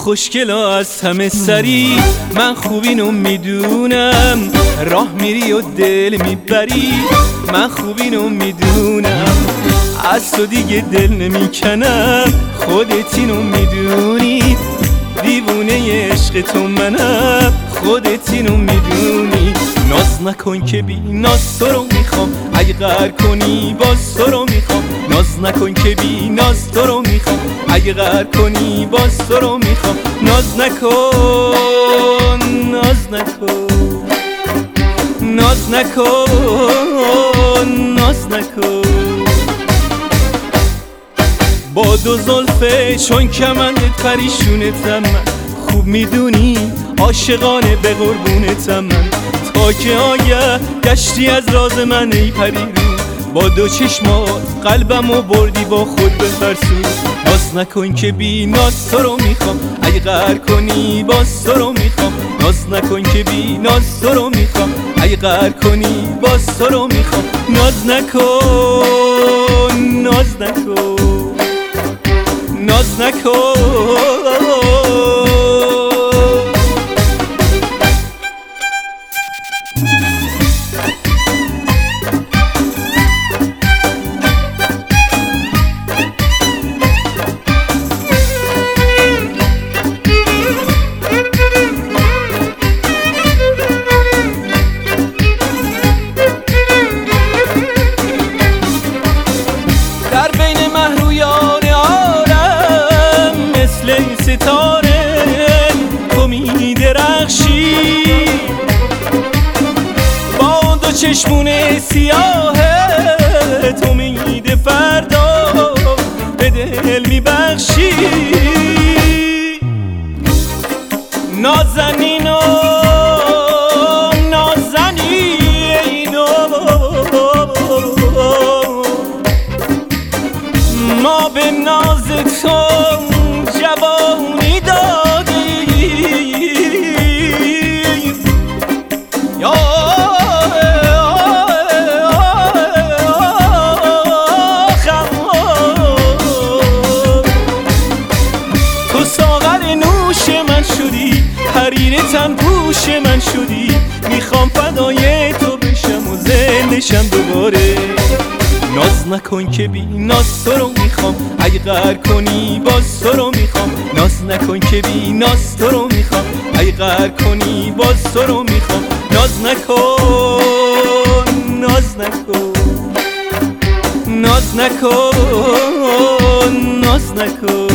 خوشگل از همه سری، من خوب اینو میدونم، راه میری و دل میبری، من خوب اینو میدونم، از تو دیگه دل نمیکنم، خودت اینو میدونی، دیوونه عشق تو منم، خودت اینو میدونی. ناز نکن که بی ناز تو رو میخوام، اگه قهر کنی باز تو رو میخوام، ناز نکن که بی ناز تو رو میخوام، اگه قهر کنی باز تو رو میخوام، ناز نکن ناز نکن ناز نکن ناز نکن. با دو زلفه چون کمندت پریشونتم، من خوب میدونی عاشقانه به قربونتم، من تا که آگه گشتی از راز من ای پریرون، با دو چشمات قلبمو بردی با خود بفرسون. ناز نکن که بی ناز تو رو میخوام، اگه قهر کنی باز تو رو میخوام، ناز نکن که بی ناز تو رو میخوام، اگه قهر کنی باز تو رو میخوام، ناز نکن ناز نکن ناز نکن. در بین محرویان عالم مثل ستاره تو می درخشی، با دو چشمون سیاه تو میده فردا به دل میبخشی. نازنینو نازنینو ما به ناز تو جوانی دادیم، یا تو ساغر نوش من شدی، حریر تن پوش من شدی، میخوام فدای تو بشم و زندشم دوباره. ناز نکن که بی ناز تو رو میخوام، اگه قهر کنی باز تو رو میخوام، ناز نکن که بی ناز تو رو میخوام، اگه قهر کنی باز تو رو میخوام، ناز نکن ناز نکن ناز نکن ناز نکن.